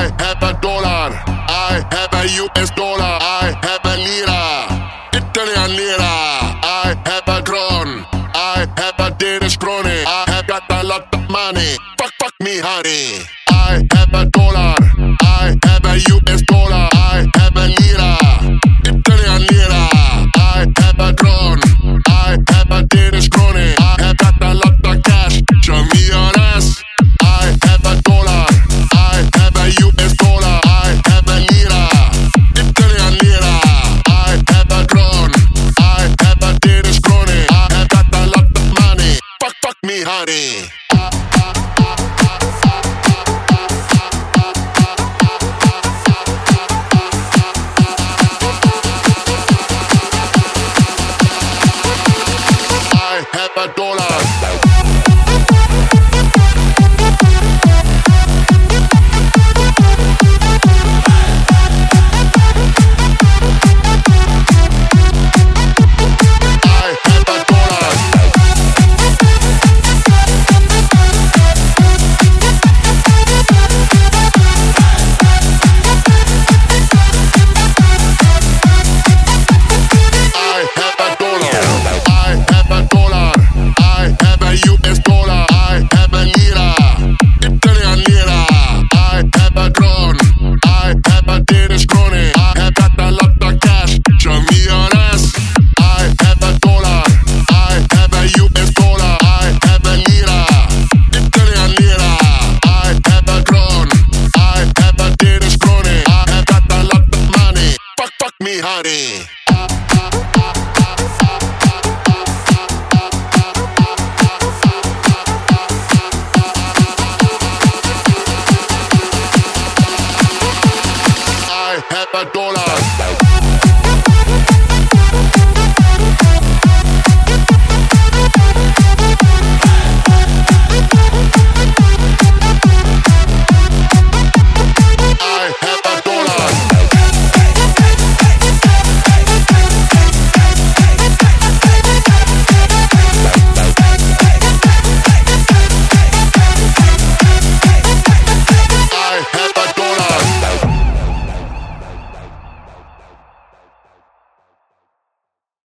I have a dollar, I have a US dollar, I have a lira, Italian lira, I have a drone, I have a Danish krone, I have got a lot of money, fuck me honey. I have a dollar, I have a US dollar, I have a lira, Italian lira, I have a drone, I have a Danish krone, I have got a lot of cash, show me your ass. I have a dollar, I have a US dollar, I have a lira, Italian lira, I have a drone, I have a Danish krone, I have got a lot of money, fuck me honey. I have a dollar. Me honey. I have a dollar.